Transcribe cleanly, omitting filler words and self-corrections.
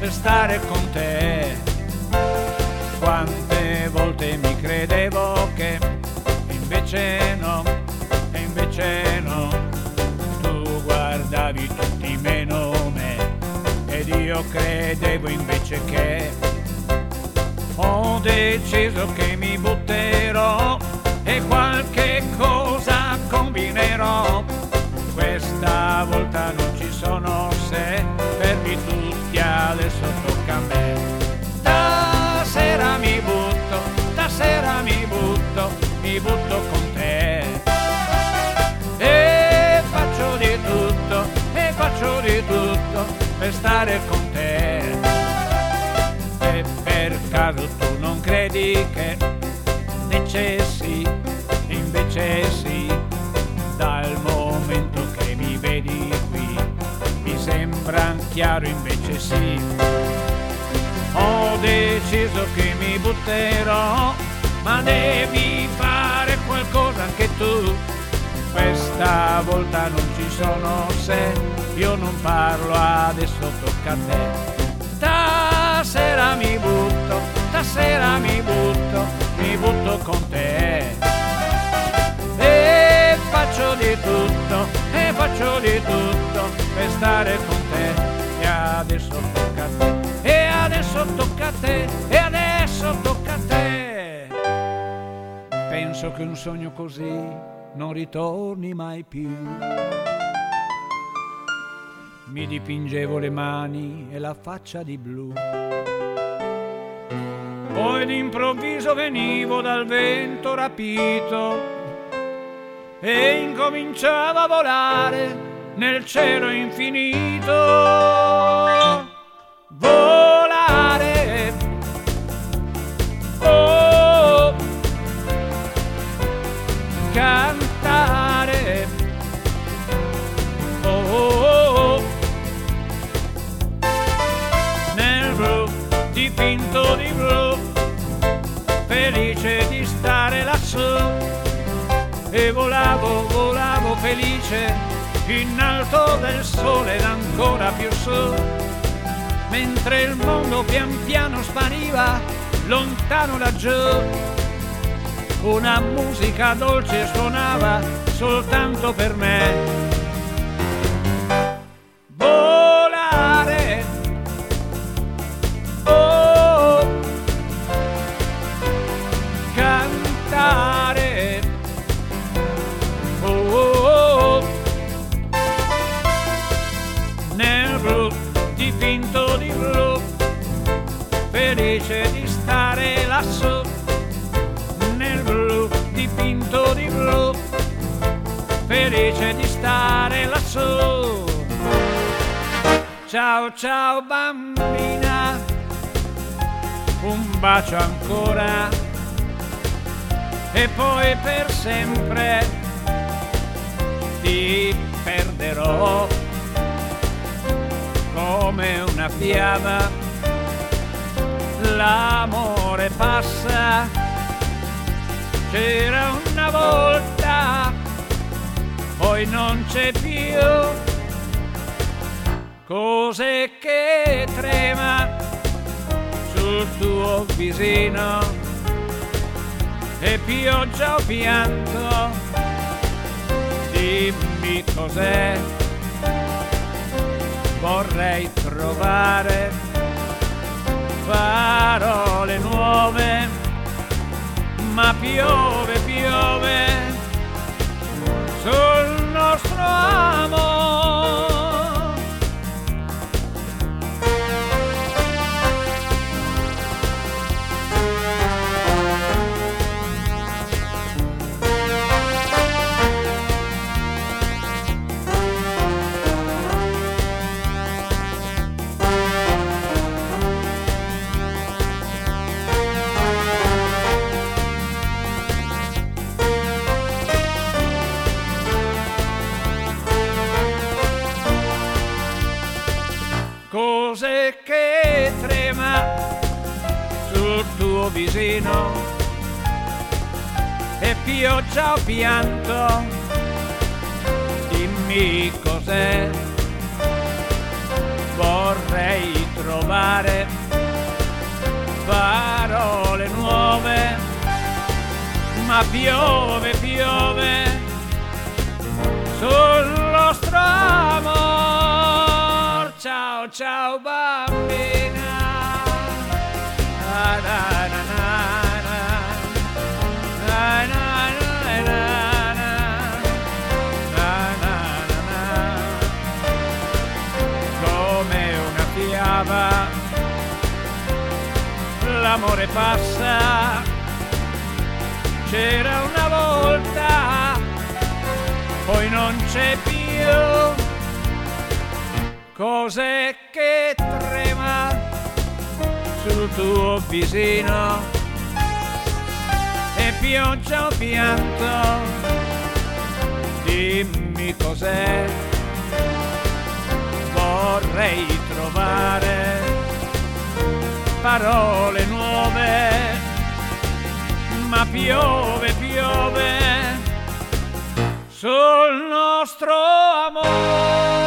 per stare con te. Quante volte mi credevo che invece no, e invece no, tu guardavi tutti meno me, ed io credevo invece che ho deciso che mi butterò e qualche cosa combinerò. Questa volta non ci sono se, fermi tutti, adesso tocca a me. Stasera mi butto con te e faccio di tutto per stare con te. E per caso tu non credi che invece sì, dal momento che mi vedi qui mi sembra chiaro, invece sì. Ho deciso che mi butterò, ma devi fare qualcosa anche tu. Questa volta non ci sono se, io non parlo, adesso tocca a te. Stasera mi butto con te e faccio di tutto per stare con te. E adesso tocca a te, e adesso tocca a te, e adesso tocca a te. Penso che un sogno così non ritorni mai più. Mi dipingevo le mani e la faccia di blu, poi d'improvviso venivo dal vento rapito e incominciavo a volare nel cielo infinito. Volare, oh, cantare, oh, nel blu, dipinto di blu, felice di stare lassù. E volavo felice in alto del sole ed ancora più su, mentre il mondo pian piano spariva lontano laggiù. Una musica dolce suonava soltanto per me. Volare, oh, cantare, oh, nel blu, dipinto di blu, felice di stare lassù. Nel blu, dipinto di blu, felice di stare lassù. Ciao ciao bambina, un bacio ancora e poi per sempre ti perderò. Come una fiaba l'amore passa, c'era una volta, poi non c'è più. Cos'è che trema sul tuo visino? E pioggia o pianto? Dimmi cos'è. Vorrei trovare parole nuove, ma piove sul nostro amore. Cos'è che trema sul tuo visino? E pioggia o pianto? Dimmi cos'è. Vorrei trovare ma piove, piove sul nostro amor. Ciao, ciao bambina. Na, na, na, na, na, na, na, na, na, na, na. Come una fiaba l'amore passa. C'era una volta, poi non c'è più. Cos'è che trema sul tuo visino? E pioggia o pianto? Dimmi cos'è. Vorrei trovare parole nuove, ma piove, piove sul nostro amore.